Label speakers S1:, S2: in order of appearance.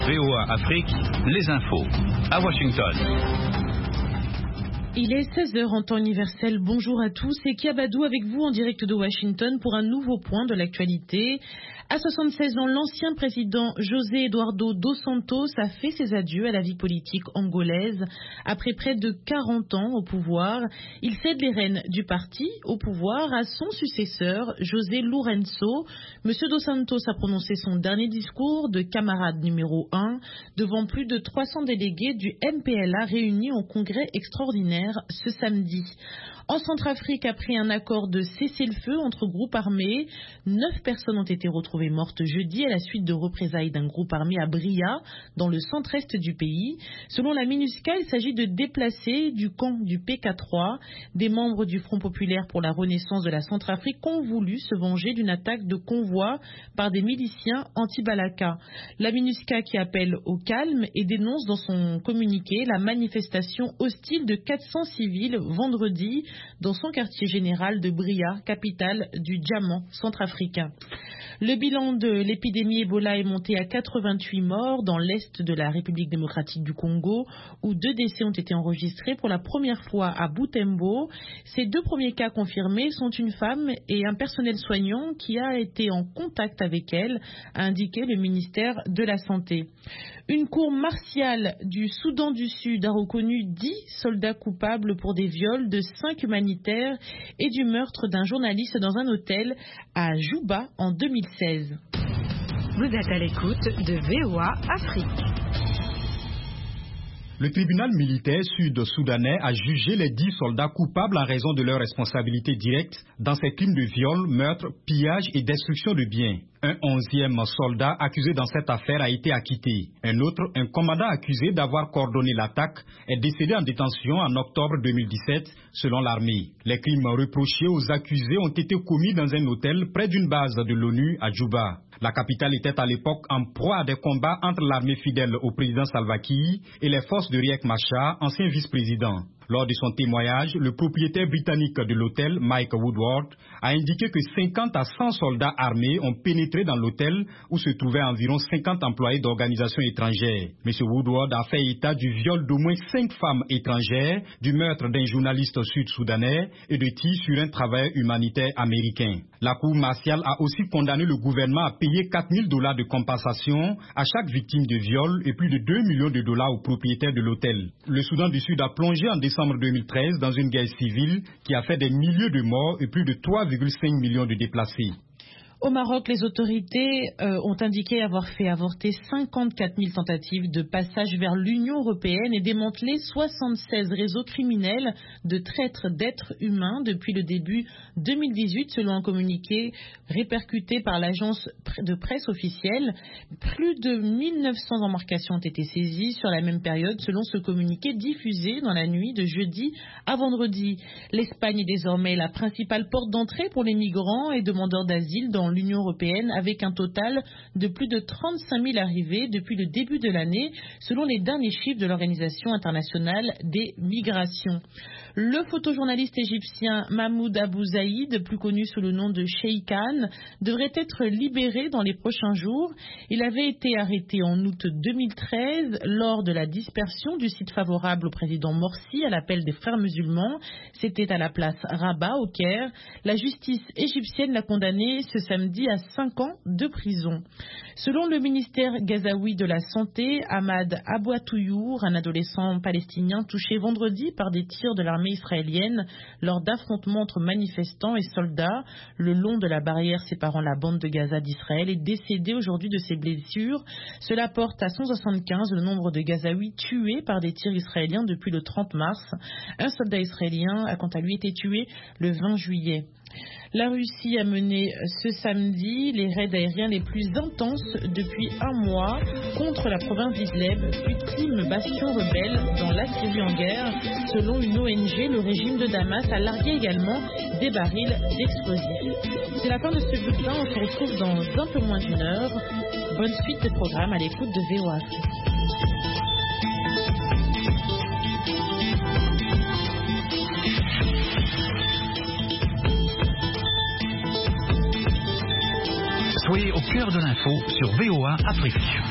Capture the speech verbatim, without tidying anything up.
S1: V O A Afrique, les infos, à Washington.
S2: Il est seize heures en temps universel. Bonjour à tous, c'est Kiabadou avec vous en direct de Washington pour un nouveau point de l'actualité. À soixante-seize ans, l'ancien président José Eduardo dos Santos a fait ses adieux à la vie politique angolaise. Après près de quarante ans au pouvoir, il cède les rênes du parti au pouvoir à son successeur, José Lourenço. Monsieur dos Santos a prononcé son dernier discours de camarade numéro un devant plus de trois cents délégués du M P L A réunis au congrès extraordinaire ce samedi. En Centrafrique, après un accord de cessez-le-feu entre groupes armés, neuf personnes ont été retrouvées mortes jeudi à la suite de représailles d'un groupe armé à Bria, dans le centre-est du pays. Selon la MINUSCA, il s'agit de déplacés du camp du P K trois. Des membres du Front populaire pour la renaissance de la Centrafrique ont voulu se venger d'une attaque de convoi par des miliciens anti-Balaka. La MINUSCA qui appelle au calme et dénonce dans son communiqué la manifestation hostile de quatre cents civils vendredi dans son quartier général de Bria, capitale du diamant centrafricain. Le bilan de l'épidémie Ebola est monté à quatre-vingt-huit morts dans l'est de la République démocratique du Congo, où deux décès ont été enregistrés pour la première fois à Butembo. Ces deux premiers cas confirmés sont une femme et un personnel soignant qui a été en contact avec elle, a indiqué le ministère de la Santé. Une cour martiale du Soudan du Sud a reconnu dix soldats coupables pour des viols de cinq humanitaires et du meurtre d'un journaliste dans un hôtel à Juba en deux mille seize.
S3: Vous êtes à l'écoute de V O A Afrique.
S4: Le tribunal militaire sud-soudanais a jugé les dix soldats coupables en raison de leur responsabilité directe dans ces crimes de viol, meurtre, pillage et destruction de biens. Un onzième soldat accusé dans cette affaire a été acquitté. Un autre, un commandant accusé d'avoir coordonné l'attaque, est décédé en détention en octobre deux mille dix-sept, selon l'armée. Les crimes reprochés aux accusés ont été commis dans un hôtel près d'une base de l'ONU à Juba. La capitale était à l'époque en proie à des combats entre l'armée fidèle au président Salva Kiir et les forces de Riek Machar, ancien vice-président. Lors de son témoignage, le propriétaire britannique de l'hôtel, Mike Woodward, a indiqué que cinquante à cent soldats armés ont pénétré dans l'hôtel où se trouvaient environ cinquante employés d'organisations étrangères. M. Woodward a fait état du viol d'au moins cinq femmes étrangères, du meurtre d'un journaliste sud-soudanais et de tirs sur un travailleur humanitaire américain. La Cour martiale a aussi condamné le gouvernement à payer quatre mille dollars de compensation à chaque victime de viol et plus de deux millions de dollars aux propriétaires de l'hôtel. Le Soudan du Sud a plongé en décembre deux mille treize dans une guerre civile qui a fait des milliers de morts et plus de trois virgule cinq millions de déplacés.
S2: Au Maroc, les autorités euh, ont indiqué avoir fait avorter cinquante-quatre mille tentatives de passage vers l'Union européenne et démantelé soixante-seize réseaux criminels de traite d'êtres humains depuis le début deux mille dix-huit, selon un communiqué répercuté par l'agence de presse officielle. Plus de mille neuf cents embarcations ont été saisies sur la même période, selon ce communiqué diffusé dans la nuit de jeudi à vendredi. L'Espagne est désormais la principale porte d'entrée pour les migrants et demandeurs d'asile dans l'Union européenne, avec un total de plus de trente-cinq mille arrivées depuis le début de l'année, selon les derniers chiffres de l'Organisation internationale des migrations. Le photojournaliste égyptien Mahmoud Abou Zaïd, plus connu sous le nom de Sheikh Khan, devrait être libéré dans les prochains jours. Il avait été arrêté en août deux mille treize lors de la dispersion du site favorable au président Morsi à l'appel des frères musulmans. C'était à la place Rabat au Caire. La justice égyptienne l'a condamné ce samedi à cinq ans de prison. Selon le ministère gazaoui de la Santé, Ahmad Abouatouyour, un adolescent palestinien touché vendredi par des tirs de l'armée israélienne lors d'affrontements entre manifestants et soldats le long de la barrière séparant la bande de Gaza d'Israël, est décédé aujourd'hui de ses blessures. Cela porte à cent soixante-quinze le nombre de Gazaouis tués par des tirs israéliens depuis le trente mars. Un soldat israélien a quant à lui été tué le vingt juillet. La Russie a mené ce samedi les raids aériens les plus intenses depuis un mois contre la province d'Idlib, ultime bastion rebelle dans la Syrie en guerre. Selon une O N G, le régime de Damas a largué également des barils d'explosifs. C'est la fin de ce bulletin, on se retrouve dans un peu moins d'une heure. Bonne suite de programme à l'écoute de V O A Afrique.
S1: Soyez au cœur de l'info sur V O A Afrique.